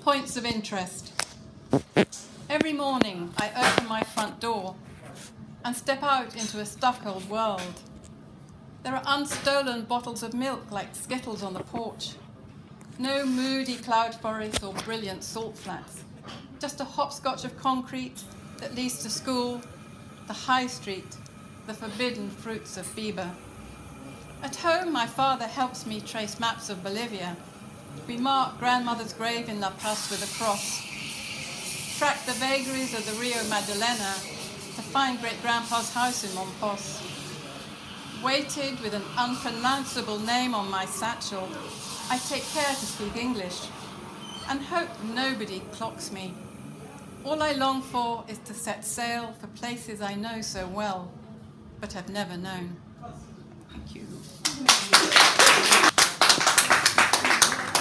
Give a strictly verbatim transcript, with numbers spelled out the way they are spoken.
Points of interest. Every morning I open my front door and step out into a stuck-old world. There are unstolen bottles of milk like skittles on the porch. No moody cloud forests or brilliant salt flats. Just a hopscotch of concrete that leads to school, the high street, the forbidden fruits of Biber. At home, my father helps me trace maps of Bolivia. We mark grandmother's grave in La Paz with a cross, track the vagaries of the Rio Magdalena to find great-grandpa's house in Mompos. Weighted with an unpronounceable name on my satchel, I take care to speak English and hope nobody clocks me. All I long for is to set sail for places I know so well, but have never known. Thank you.